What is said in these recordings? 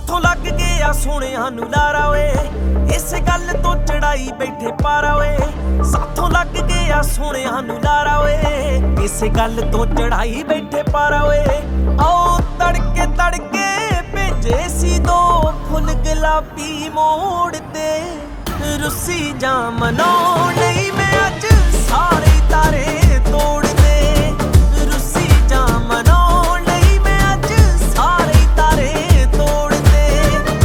ਸਾਥੋਂ ਲੱਗ ਗਿਆ ਸੋਹਣਿਆਂ ਨੂੰ ਲਾਰਾ ਓਏ, ਇਸ ਗੱਲ ਤੋਂ ਚੜਾਈ ਬੈਠੇ ਪਾਰਾ ਓਏ। ਸਾਥੋਂ ਲੱਗ ਗਿਆ ਸੋਹਣਿਆਂ ਨੂੰ ਲਾਰਾ ਓਏ, ਇਸ ਗੱਲ ਤੋਂ ਚੜਾਈ ਬੈਠੇ ਪਾਰਾ ਓਏ। ਆਓ ਤੜਕੇ ਤੜਕੇ ਭੇਜੇ ਸੀ ਦੋ ਫੁੱਲ ਗੁਲਾਬੀ ਮੋੜ ਤੇ, ਰੁੱਸੀ ਜਾਂ ਮਨਾਉਣ ਲਈ ਮੈਂ ਅੱਜ ਸਾਰੇ ਤਾਰੇ ਤੋੜ ਦੇ। ਰੁੱਸੀ ਜਾਂ ਮਨਾਉਣ ਲਈ ਮੈਂ ਅੱਜ ਸਾਰੇ ਤਾਰੇ ਤੋੜ ਦੇ।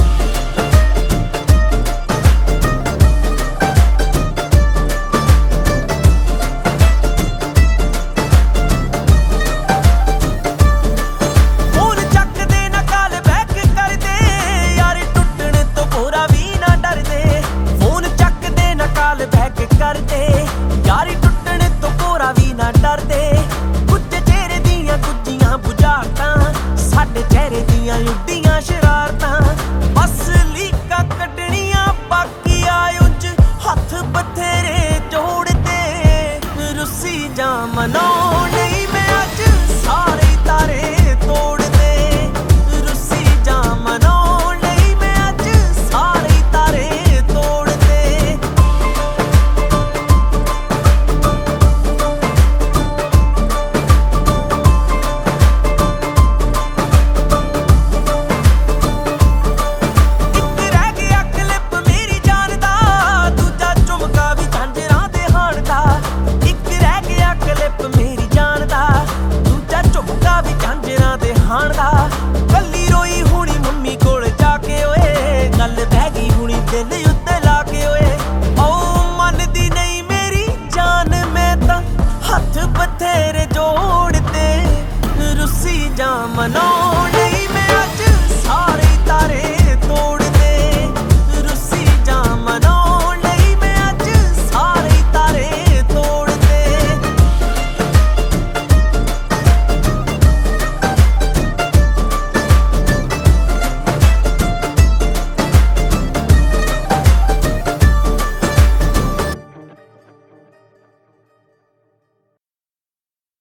ਫੋਨ ਚੱਕਦੇ ਨਾ ਕਾਲ ਬੈਕ ਕਰਦੇ, ਯਾਰ ਟੁੱਟਣ ਤੋਂ ਭੋਰਾ ਵੀ ਨਾ ਡਰਦੇ। ਫੋਨ ਚੱਕਦੇ ਨਾ ਕਾਲ ਬੈਕ ਕਰਦੇ, ਯਾਰੀ ਟੁੱਟਣ ਤੋਂ ਭੋਰਾ ਵੀ ਨਾ ਡਰਦੇ। ਕੁਝ ਚਿਹਰੇ ਦੀਆਂ ਗੁੱਜੀਆਂ ਬੁਝਾਰਤਾਂ, ਸਾਡੇ ਚਿਹਰੇ ਦੀਆਂ ਉੱਡੀਆਂ ਸ਼ਰਾਰਤਾਂ। ਬਸ ਲੀਕਾਂ ਕੱਢਣੀਆਂ ਬਾਕੀ ਆ ਉਂਝ ਹੱਥ ਬਥੇਰੇ ਜੋੜਦੇ। ਰੁੱਸੀ ਜਾਂ ਮਨਾਉਣ ਲਈ ਮੈਂ ਅੱਜ ਸਾਰੇ ਤਾਰੇ ਤੋੜ ਦੇ। ਰੁੱਸੀ ਜਾਂ ਮਨਾਉਣ ਲਈ ਮੈਂ ਅੱਜ ਸਾਰੇ ਤਾਰੇ ਤੋੜ ਦੇ। ਇੱਕ ਰਹਿ ਗਿਆ ਕਲਿੱਪ ਮੇਰੀ ਜਾਨ ਦਾ, ਦੂਜਾ ਝੁਮਕਾ ਵੀ ਝਾਂਜਰਾਂ ਦੇ ਹਾਣ ਦਾ। ਇੱਕ ਰਹਿ ਗਿਆ ਕਲਿੱਪ ਮੇਰੀ ਜਾਨ ਦਾ, ਦੂਜਾ ਝੁਮਕਾ ਵੀ ਝਾਂਜਰਾਂ ਦੇ ਹਾਣ ਦਾ। ਕੱਲੀ ਰੋਈ ਹੁਣੀ ਮੰਮੀ ਕੋਲ ਜਾ ਕੇ ਓਏ, ਗੱਲ ਬਹਿ ਗਈ ਹੁਣੀ ਦਿਲ ਉੱਤੇ ਲਾ ਕੇ ਓਏ। ਓ ਮੰਨਦੀ ਨਹੀਂ ਮੇਰੀ ਜਾਨ ਮੈਂ ਤਾਂ ਹੱਥ ਬਥੇਰੇ ਜੋੜਦੇ। ਰੁੱਸੀ ਜਾਂ ਮਨਾਉਣ ਲਈ ਮੈਂ ਅੱਜ ਸਾਰੇ ਤਾਰੇ ਤੋੜ